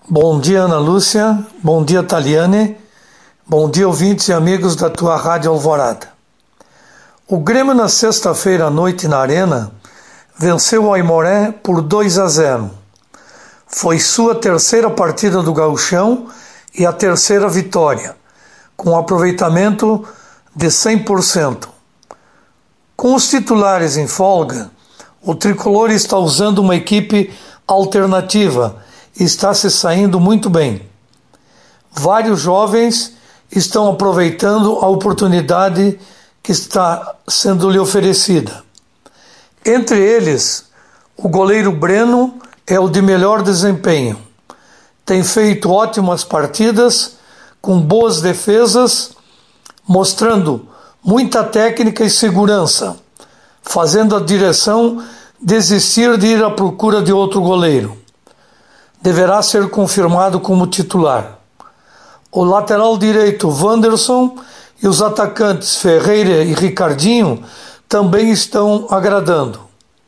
Bom dia, Ana Lúcia. Bom dia, Taliane. Bom dia, ouvintes e amigos da tua Rádio Alvorada. O Grêmio, na sexta-feira à noite na Arena, venceu o Aimoré por 2-0. Foi sua terceira partida do Gauchão e a terceira vitória, com um aproveitamento de 100%. Com os titulares em folga, o tricolor está usando uma equipe alternativa e está se saindo muito bem. Vários jovens estão aproveitando a oportunidade que está sendo lhe oferecida. Entre eles, o goleiro Breno é o de melhor desempenho. Tem feito ótimas partidas, com boas defesas, mostrando muita técnica e segurança, fazendo a direção desistir de ir à procura de outro goleiro. Deverá ser confirmado como titular. O lateral direito Wanderson e os atacantes Ferreira e Ricardinho também estão agradando.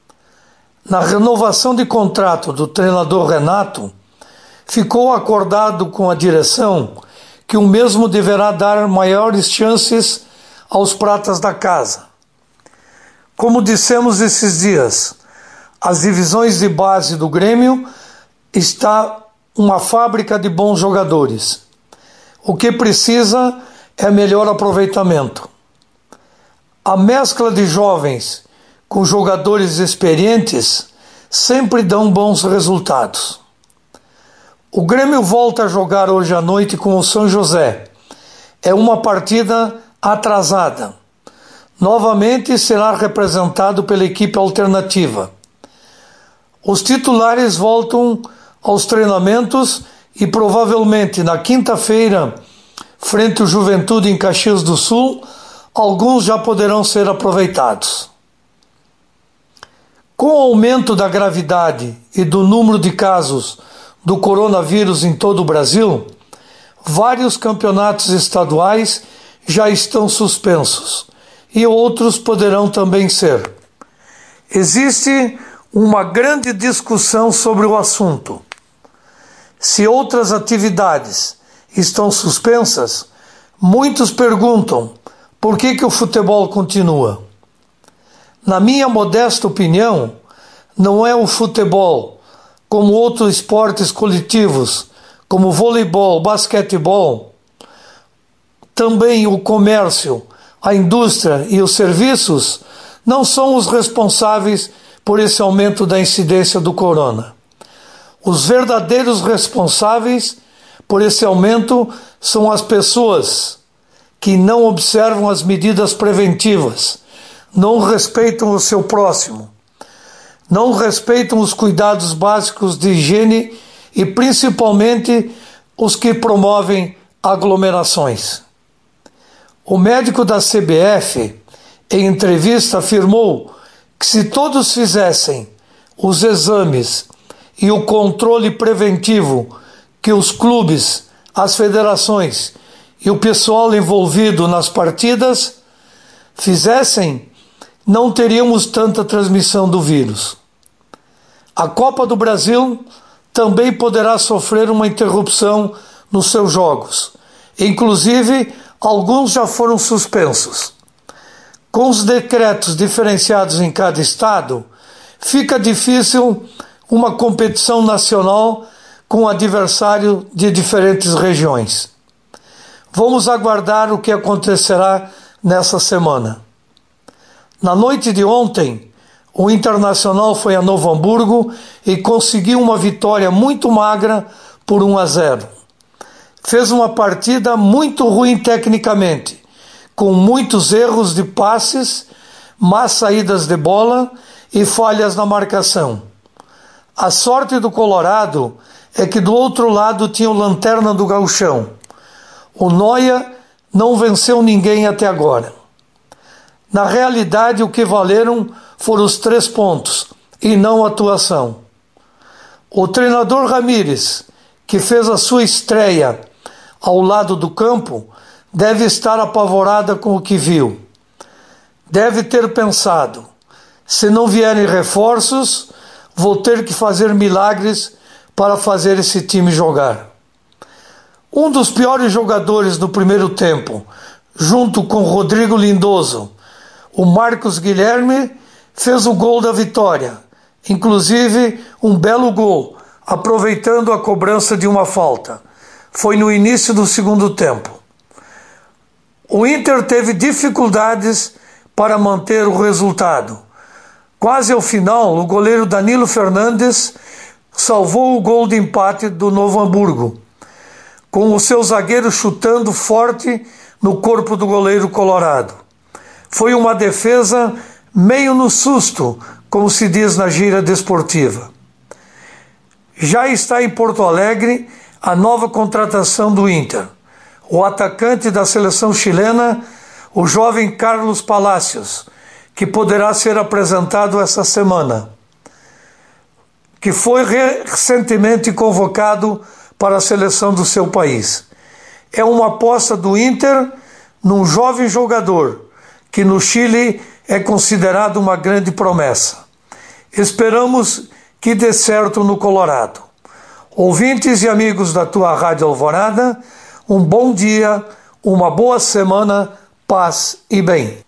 Na renovação de contrato do treinador Renato, ficou acordado com a direção que o mesmo deverá dar maiores chances aos pratas da casa. Como dissemos esses dias, as divisões de base do Grêmio está uma fábrica de bons jogadores. O que precisa é melhor aproveitamento. A mescla de jovens com jogadores experientes sempre dão bons resultados. O Grêmio volta a jogar hoje à noite com o São José. É uma partida atrasada. Novamente será representado pela equipe alternativa. Os titulares voltam aos treinamentos e provavelmente na quinta-feira, frente ao Juventude em Caxias do Sul, alguns já poderão ser aproveitados. Com o aumento da gravidade e do número de casos do coronavírus em todo o Brasil, vários campeonatos estaduais já estão suspensos e outros poderão também ser. Existe uma grande discussão sobre o assunto. Se outras atividades estão suspensas, muitos perguntam por que o futebol continua. Na minha modesta opinião, não é o futebol, como outros esportes coletivos, como voleibol, basquetebol, também o comércio, a indústria e os serviços não são os responsáveis por esse aumento da incidência do corona. Os verdadeiros responsáveis por esse aumento são as pessoas que não observam as medidas preventivas, não respeitam o seu próximo, não respeitam os cuidados básicos de higiene e principalmente os que promovem aglomerações. O médico da CBF, em entrevista, afirmou que se todos fizessem os exames e o controle preventivo que os clubes, as federações e o pessoal envolvido nas partidas fizessem, não teríamos tanta transmissão do vírus. A Copa do Brasil também poderá sofrer uma interrupção nos seus jogos. Inclusive, alguns já foram suspensos. Com os decretos diferenciados em cada estado, fica difícil uma competição nacional com adversário de diferentes regiões. Vamos aguardar o que acontecerá nessa semana. Na noite de ontem, o Internacional foi a Novo Hamburgo e conseguiu uma vitória muito magra por 1-0. Fez uma partida muito ruim tecnicamente, com muitos erros de passes, más saídas de bola e falhas na marcação. A sorte do Colorado é que do outro lado tinha o lanterna do Gauchão. O Noia não venceu ninguém até agora. Na realidade, o que valeram foram os 3 pontos e não a atuação. O treinador Ramírez, que fez a sua estreia ao lado do campo, deve estar apavorada com o que viu. Deve ter pensado: se não vierem reforços, vou ter que fazer milagres para fazer esse time jogar. Um dos piores jogadores do primeiro tempo, junto com Rodrigo Lindoso, o Marcos Guilherme, fez o gol da vitória, inclusive um belo gol, aproveitando a cobrança de uma falta. Foi no início do segundo tempo. O Inter teve dificuldades para manter o resultado. Quase ao final, o goleiro Danilo Fernandes salvou o gol de empate do Novo Hamburgo, com o seu zagueiro chutando forte no corpo do goleiro colorado. Foi uma defesa meio no susto, como se diz na gíria desportiva. Já está em Porto Alegre a nova contratação do Inter, o atacante da seleção chilena, o jovem Carlos Palacios, que poderá ser apresentado essa semana, que foi recentemente convocado para a seleção do seu país. É uma aposta do Inter num jovem jogador, que no Chile é considerado uma grande promessa. Esperamos que dê certo no Colorado. Ouvintes e amigos da tua Rádio Alvorada, um bom dia, uma boa semana, paz e bem.